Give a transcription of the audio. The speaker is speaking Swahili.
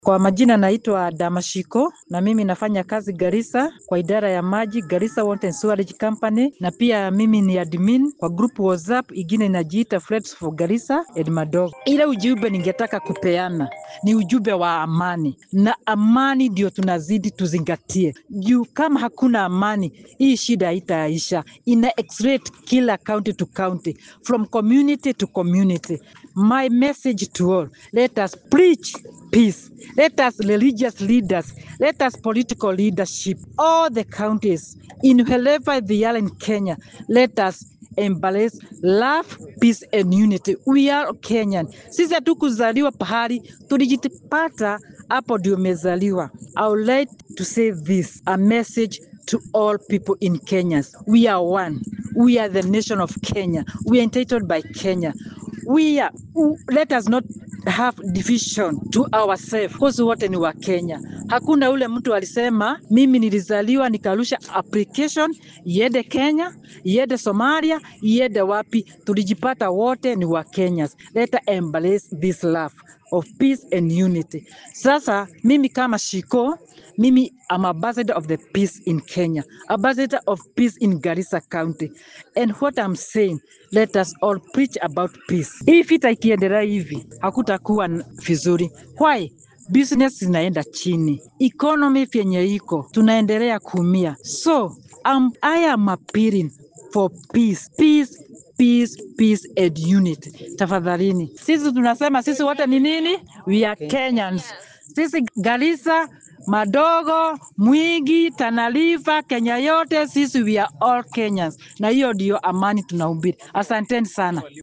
Kwa majina naitwa Damashiko na mimi nafanya kazi Garissa kwa idara ya maji Garissa Water and Sewerage Company, na pia mimi ni admin kwa group WhatsApp ingine inajiita Friends for Garissa and Madogo. Ile ujumbe ningetaka kupeana ni ujumbe wa amani, na amani ndio tunazidi tuzingatie. Juu kama hakuna amani, hii shida haitaisha. Ina accelerate kila county to county, from community to community. My message to all, let us preach peace. Let us religious leaders, let us political leadership, all the counties, in wherever they are in Kenya, let us embrace love, peace and unity. We are Kenyan. Sisi hatukuzaliwa pahali, tulijipata hapo ndio umezaliwa. I would like to say this, a message to all people in Kenya. We are one. We are the nation of Kenya. We are entitled by Kenya. Let us not have division to ourselves, because wote ni wa Kenya. Hakuna ule mtu alisema mimi nilizaliwa nikarusha application iende Kenya, iende Somalia, iende wapi. Tulijipata wote ni wa Kenyans. Let us embrace this love of peace and unity. Sasa mimi kama Shiko, mimi am ambassador of the peace in Kenya, ambassador of peace in Garissa County. And what I'm saying, let us all preach about peace. Hii vita ikiendelea hivi, hakutakuwa vizuri. Why? Business zinaenda chini. Economy vyenye iko, tunaendelea kuumia. So, I am appealing for peace. Peace, peace, peace and unity. Tafadhalini. Sisi tunasema sisi wote ni nini? We are Kenyans. Sisi Garissa, Madogo, Mwingi, Tana River, Kenya yote, sisi we are all Kenyans. Na hiyo ndio amani tunahubiri. Asanteni sana.